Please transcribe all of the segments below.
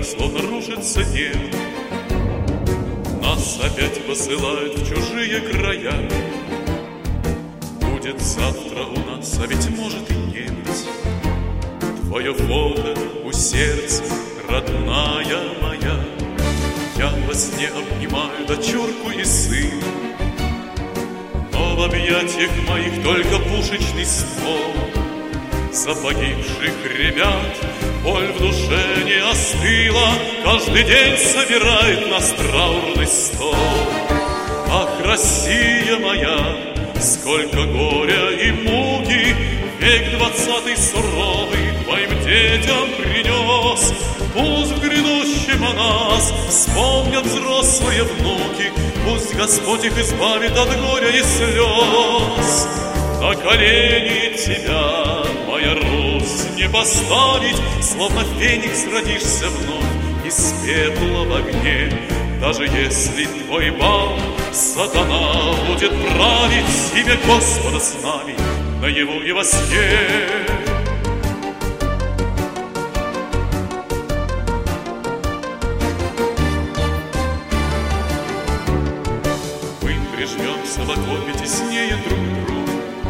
словно рушится небо. Нас опять посылают в чужие края. Будет завтра у нас, а ведь может и не быть. Твое фото у сердца, родная моя. Я во сне обнимаю дочурку и сына, но в объятиях моих только пушечный ствол. За погибших ребят боль в душе не остыла, каждый день собирает нас траурный стол. Ах, Россия моя, сколько горя и муки век 20-й суровый твоим детям принес. Пусть в грядущем о нас вспомнят взрослые внуки, пусть Господь их избавит от горя и слез. На колени тебя, моя Русь, не поставить, словно феникс родишься вновь из пепла в огне. Даже если твой бал сатана будет править, имя Господа с нами наяву и во сне. Мы прижмемся в окопе теснее друг к другу,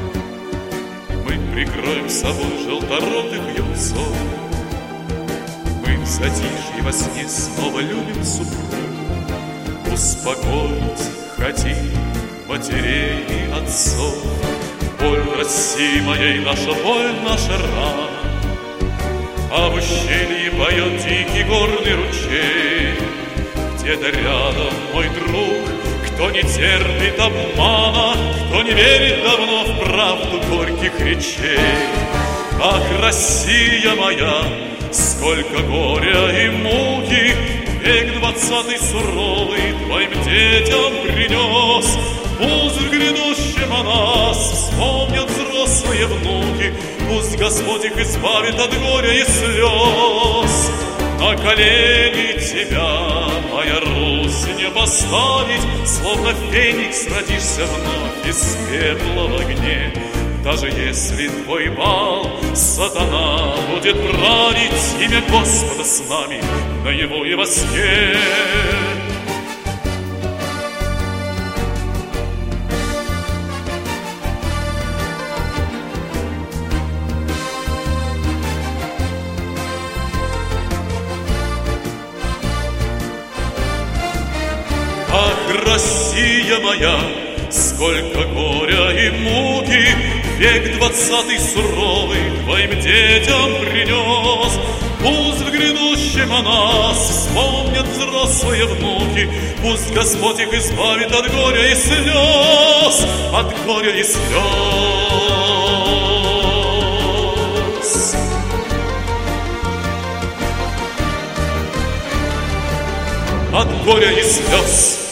прикроем собой желторотых юнцов. Мы в затишье во сне снова любим супругу, успокоить хотим матерей и отцов. Боль России моей, наша боль, наша рана, а в ущелье поет дикий горный ручей. Где-то рядом мой друг, кто не терпит обмана, кто не верит давно в правду горьких речей. Ах, Россия моя, сколько горя и муки век 20-й суровый твоим детям принес. Пусть в грядущем о нас вспомнят взрослые внуки, пусть Господь их избавит от горя и слез. На колени тебя, моя Русь, не поставить, словно феникс родишься вновь из пепла в огне. Даже если твой бал сатана будет править, имя Господа с нами наяву и во сне. Ах, Россия моя, сколько горя и муки век 20-й суровый твоим детям принес. Пусть в грядущем о нас вспомнят взрослые внуки, пусть Господь их избавит от горя и слез, от горя и слез. От горя и слез.